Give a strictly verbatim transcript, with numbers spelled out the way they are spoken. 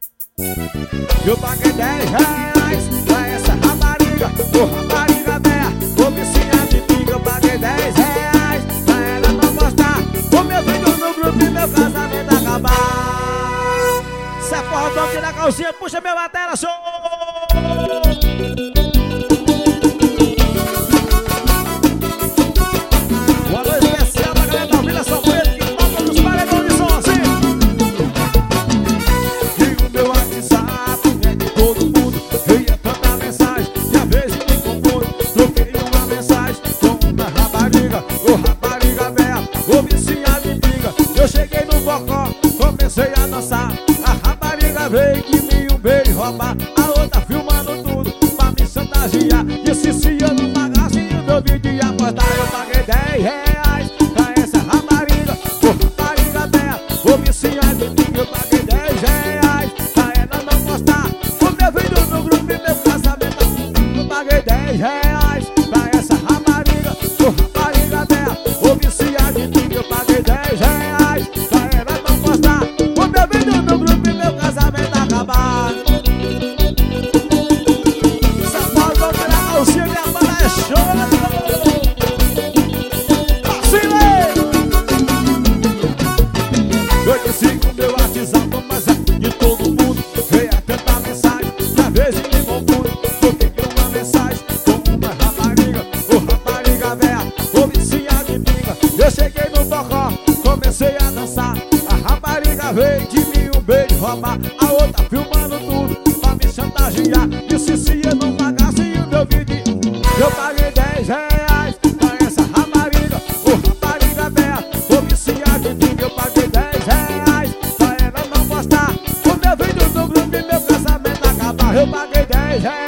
Eu paguei dez reais pra essa rapariga, ô rapariga véia, ô vicinha de pinga. Eu paguei dez reais pra ela não gostar o meu vídeo no grupo e meu casamento acabar. Se é forró, tira a calcinha, puxa minha bateria, show! Boa noite especial pra galera da Vila São Pedro que toca nos paredões de som assim. E o meu WhatsApp é de todo mundo, eu ia mandar mensagem e às vezes me confundo. Troquei uma mensagem com uma rapariga, ô rapariga véia, ô vicinha de pinga. Eu cheguei no bocó, comecei a dançar. A rapariga veio de mim um beijo roubar, a outra filmando tudo pra me chantagear. Disse se eu não pagasse o meu vídeo ia postar. Eu paguei dez reais pra essa rapariga, ô rapariga véia, ô vicinha de pinga. Eu paguei dez reais pra ela não postar o meu vídeo no grupo e meu casamento. Eu paguei dez reais pra essa rapariga, ô rapariga véia, ô vicinha de pinga. Eu paguei dez reais pra ela não postar o meu vídeo no grupo e meu casamento acabar. São Paulo, vamos virar a calcinha, minha banda é show. Eu disse que o meu WhatsApp, mas é de todo mundo. Veio a tentar mensagem, que às vezes me confundo. Troquei uma mensagem com uma rapariga, ô rapariga véia, ô vicinha de pinga. Eu cheguei no bocó, comecei a dançar. A rapariga veio de mim um beijo roubar, a outra filmando tudo pra me chantagear. Disse se eu não pagasse o meu vídeo. Eu paguei dez reais pra essa rapariga, ô rapariga véia, ô vicinha de pinga. Eu paguei dez reais pra ela não postar o meu vídeo no grupo e meu casamento acabar. Eu paguei dez reais